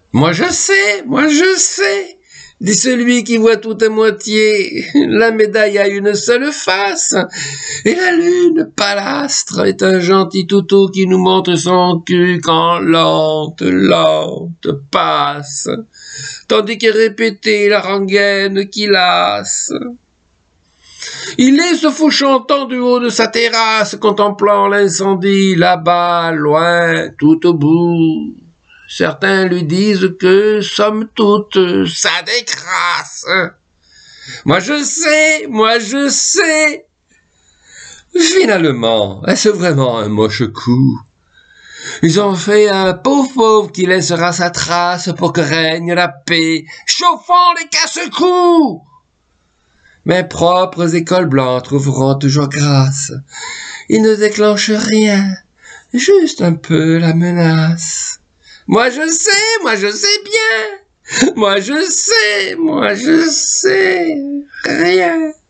moi je sais, dit celui qui voit tout à moitié. La médaille a une seule face, et la lune, palastre, est un gentil toutou qui nous montre son cul quand lente passe, tandis que répéter la rengaine qui lasse. Il est ce fou chantant du haut de sa terrasse, contemplant l'incendie là-bas, loin, tout au bout. Certains lui disent que, somme toute, ça décrasse. Moi je sais. Finalement, est-ce vraiment un moche coup? Ils ont fait un pauvre qui laissera sa trace pour que règne la paix, chauffant les casse-coups. Mes propres écoles blancs trouveront toujours grâce. Ils ne déclenchent rien, juste un peu la menace. Moi je sais bien. Moi je sais rien.